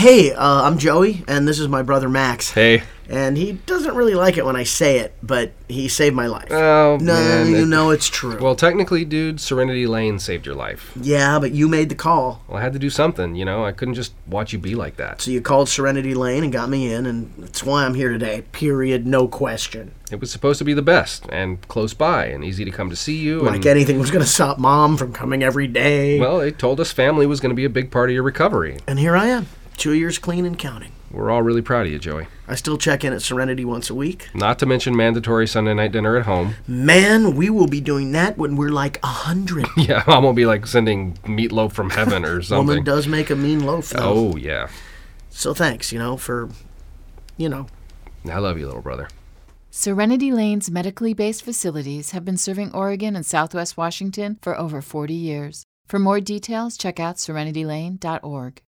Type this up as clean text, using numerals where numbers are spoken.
Hey, I'm Joey, and this is my brother Max. Hey. And he doesn't really like it when I say it, but he saved my life. Oh, no, man. you know it's true. Well, technically, dude, Serenity Lane saved your life. Yeah, but you made the call. Well, I had to do something, you know? I couldn't just watch you be like that. So you called Serenity Lane and got me in, and that's why I'm here today. Period, no question. It was supposed to be the best, and close by, and easy to come to see you. Like anything was going to stop Mom from coming every day. Well, they told us family was going to be a big part of your recovery. And here I am, 2 years clean and counting. We're all really proud of you, Joey. I still check in at Serenity once a week. Not to mention mandatory Sunday night dinner at home. Man, we will be doing that when we're like 100. Yeah, Mom will be like sending meatloaf from heaven or something. Woman does make a mean loaf, though. Oh, yeah. So thanks, for. I love you, little brother. Serenity Lane's medically based facilities have been serving Oregon and Southwest Washington for over 40 years. For more details, check out serenitylane.org.